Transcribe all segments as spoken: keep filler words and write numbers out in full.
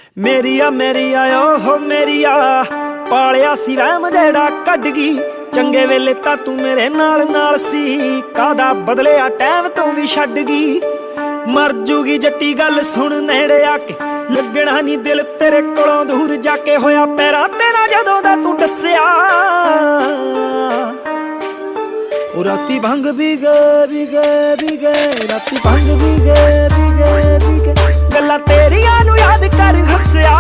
ਮੇਰੀਆ ਮੇਰੀਆ ਓਹ ਮੇਰੀਆ ਪਾਲਿਆ ਸੀ ਵਹਿਮ ਜਿਹੜਾ ਕੱਢ ਗਈ। ਚੰਗੇ ਵੇਲੇ ਤਾਂ ਤੂੰ ਮੇਰੇ ਨਾਲ ਨਾਲ ਸੀ, ਕਾਦਾ ਬਦਲਿਆ ਟਾਈਮ ਤੋਂ ਵੀ ਛੱਡ ਗਈ। ਮਰ ਜੂਗੀ ਜੱਟੀ ਗੱਲ ਸੁਣ ਨੇੜੇ ਆ ਕੇ, ਲੱਗਣਾ ਨੀ ਦਿਲ ਤੇਰੇ ਕੋਲੋਂ ਦੂਰ ਜਾ ਕੇ। ਹੋਇਆ ਪੈਰਾਂ ਤੇਰਾ ਜਦੋਂ ਦਾ ਤੂੰ ਦੱਸਿਆ, ਉਹ ਰਾਤੀ ਭੰਗ ਵੀ ਗਏ ਵੀ ਗਏ ਵੀ ਗਏ, ਰਾਤੀ ਭੰਗ ਵੀ ਗਏ ਵੀ ਗਏ ਵੀ ਗਏ। ਗੱਲਾਂ ਤੇਰੀਆਂ ਨੂੰ ਯਾਦ ਕਰ ਹੱਸਿਆ,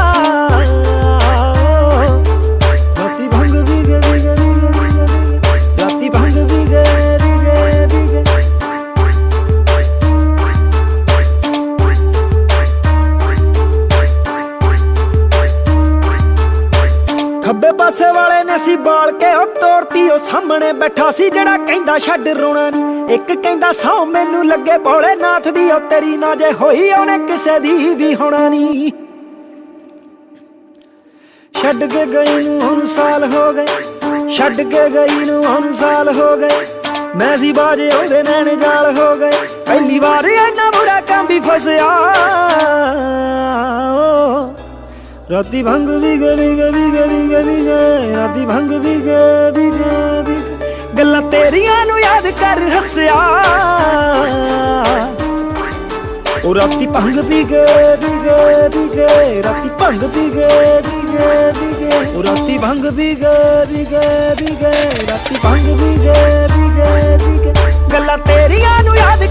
ਰਾਤੀ ਭੰਗ ਵੀ ਗਏ ਵੀ ਗਏ ਵੀ ਗਏ, ਰਾਤੀ ਭੰਗ ਵੀ ਗਏ ਵੀ ਗਏ ਵੀ ਗਏ। ਖੱਬੇ ਪਾਸੇ ਵਾਲੇ ਨੇ ਸੀ ਬਾਲ ਕੇ ਉਹ ਤੋਰਤੀ, ਉਹ ਸਾਹਮਣੇ ਬੈਠਾ ਸੀ ਜਿਹੜਾ ਕਹਿੰਦਾ ਛੱਡ ਰੋਣਾ ਨੀ। ਇੱਕ ਕਹਿੰਦਾ ਸੌ ਮੈਨੂੰ ਲੱਗੇ ਭੋਲੇ ਨਾਥ ਦੀ, ਉਹ ਤੇਰੀ ਨਾ ਜੇ ਹੋਈ ਉਹਨੇ ਕਿਸੇ ਦੀ ਵੀ ਹੋਣਾ ਨੀ। ਛੱਡ ਕੇ ਗਈ ਨੂੰ ਹੁਣ ਸਾਲ ਹੋ ਗਏ, ਛੱਡ ਕੇ ਗਈ ਨੂੰ ਹੁਣ ਸਾਲ ਹੋ ਗਏ। ਮੈਂ ਸੀ ਬਾਜੇ ਉਹਦੇ ਨੈਣ ਜਾਲ ਹੋ ਗਏ, ਪਹਿਲੀ ਵਾਰ ਇੰਨਾ ਬੁਰਾ ਕੰਮ ਵੀ ਫਸਿਆ। ਰਾਤੀ ਭੰਗ ਵੀ ਗਏ ਵੀ ਗਏ ਵੀ ਗਏ ਵੀ ਗਏ ਵੀ ਗਏ, ਰਾਤੀ ਭੰਗ ਵੀ ਗਏ ਵੀ ਗਏ ਵੀ ਗਏ। ਗੱਲਾਂ ਤੇਰੀਆਂ ਨੂੰ ਯਾਦ ਕਰ ਹੱਸਿਆ, ਉਹ ਰਾਤੀ ਭੰਗ ਵੀ ਗਏ ਵੀ ਗਏ ਵੀ ਗਏ, ਰਾਤੀ ਭੰਗ ਵੀ ਗਏ ਵੀ ਗਏ ਵੀ ਗਏ। ਉਹ ਰਾਤੀ ਭੰਗ ਵੀ ਗਏ ਵੀ ਗਏ ਵੀ ਗਏ, ਰਾਤੀ ਭੰਗ ਵੀ ਗਏ ਵੀ ਗਏ ਵੀ ਗਏ। ਗੱਲਾਂ ਤੇਰੀਆਂ ਨੂੰ ਯਾਦ